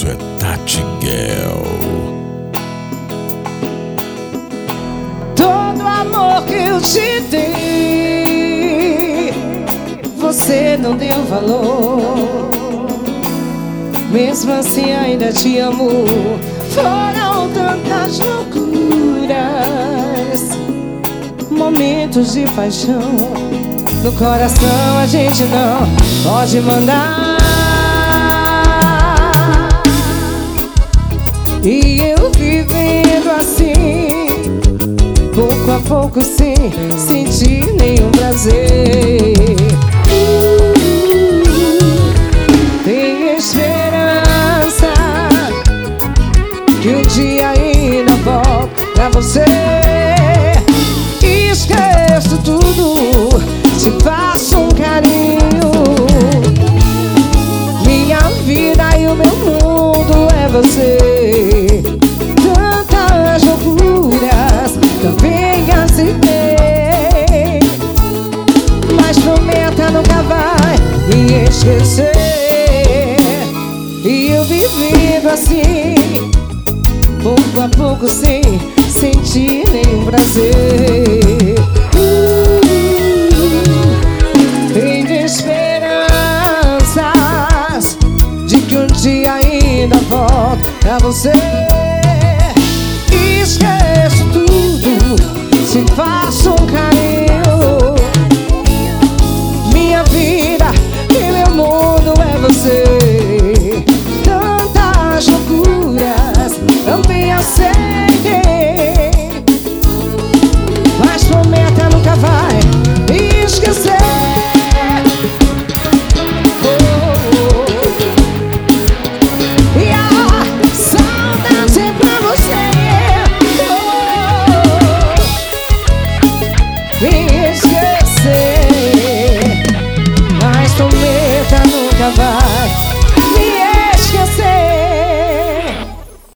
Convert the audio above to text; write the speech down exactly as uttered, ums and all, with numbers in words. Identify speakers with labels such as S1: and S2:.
S1: Isso é Tati Girl.
S2: Todo amor que eu te dei, você não deu valor. Mesmo assim ainda te amo. Foram tantas loucuras, momentos de paixão. No coração a gente não pode mandar. E eu vivendo assim, pouco a pouco sem sentir nenhum prazer. Tem esperança que um dia ainda volto pra você. Esqueço tudo, te faço um carinho. Minha vida e o meu mundo é você. Tantas loucuras também aceitei, mas prometa nunca vai me esquecer. E eu vivendo assim, pouco a pouco sem sentir nenhum prazer. uh, Tenho esperanças de que um dia ainda volto pra você. Esqueço tudo, te faço um carinho. Minha vida e meu mundo é você. Tantas loucuras também aceito,